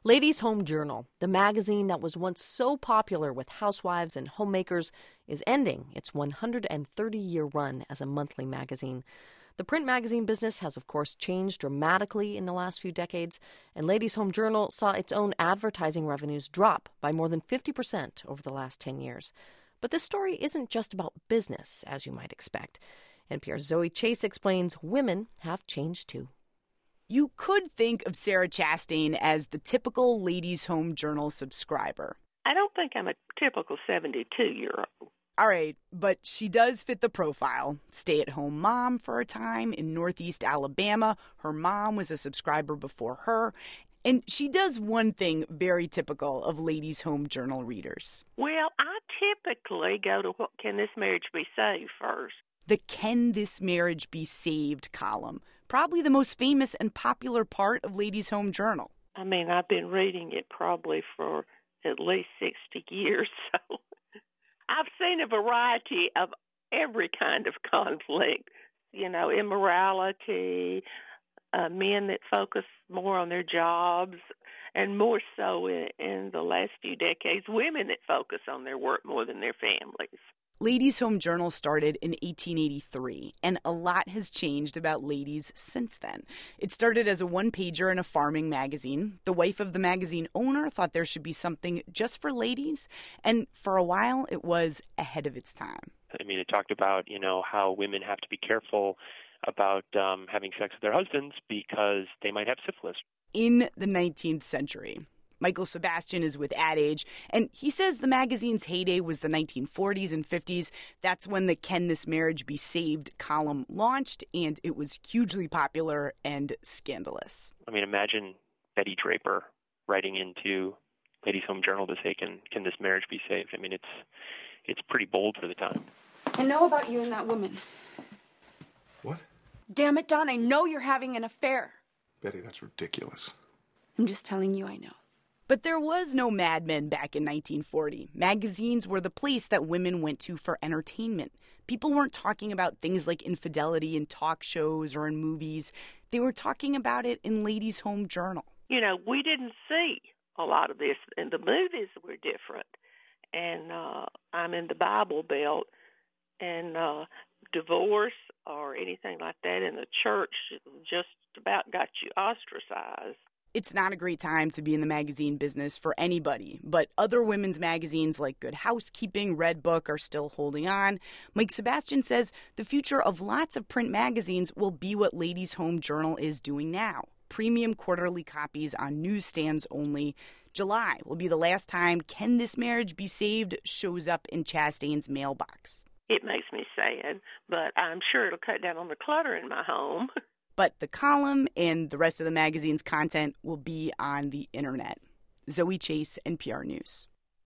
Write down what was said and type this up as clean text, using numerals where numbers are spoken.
Ladies' Home Journal, the magazine that was once so popular with housewives and homemakers, is ending its 130-year run as a monthly magazine. The print magazine business has, of course, changed dramatically in the last few decades, and Ladies' Home Journal saw its own advertising revenues drop by more than 50% over the last 10 years. But this story isn't just about business, as you might expect. NPR's Zoe Chase explains women have changed too. You could think of Sarah Chastain as the typical Ladies' Home Journal subscriber. I don't think I'm a typical 72-year-old. All right, but she does fit the profile. Stay-at-home mom for a time in Northeast Alabama. Her mom was a subscriber before her. And she does one thing very typical of Ladies' Home Journal readers. Well, I typically go to what Can This Marriage Be Saved first. The Can This Marriage Be Saved column. Probably the most famous and popular part of Ladies' Home Journal. I mean, I've been reading it probably for at least 60 years, so I've seen a variety of every kind of conflict, immorality, men that focus more on their jobs, and more so in the last few decades, women that focus on their work more than their families. Ladies' Home Journal started in 1883, and a lot has changed about ladies since then. It started as a one-pager in a farming magazine. The wife of the magazine owner thought there should be something just for ladies, and for a while it was ahead of its time. I mean, it talked about, how women have to be careful about having sex with their husbands because they might have syphilis. In the 19th century. Michael Sebastian is with Ad Age, and he says the magazine's heyday was the 1940s and 50s. That's when the Can This Marriage Be Saved column launched, and it was hugely popular and scandalous. I mean, imagine Betty Draper writing into Ladies' Home Journal to say, can this marriage be saved? I mean, it's pretty bold for the time. I know about you and that woman. What? Damn it, Don, I know you're having an affair. Betty, that's ridiculous. I'm just telling you I know. But there was no Mad Men back in 1940. Magazines were the place that women went to for entertainment. People weren't talking about things like infidelity in talk shows or in movies. They were talking about it in Ladies' Home Journal. We didn't see a lot of this, and the movies were different. And I'm in the Bible Belt, and divorce or anything like that in the church just about got you ostracized. It's not a great time to be in the magazine business for anybody, but other women's magazines like Good Housekeeping, Red Book are still holding on. Mike Sebastian says the future of lots of print magazines will be what Ladies' Home Journal is doing now. Premium quarterly copies on newsstands only. July will be the last time Can This Marriage Be Saved shows up in Chastain's mailbox. It makes me sad, but I'm sure it'll cut down on the clutter in my home. But the column and the rest of the magazine's content will be on the internet. Zoe Chase, NPR News.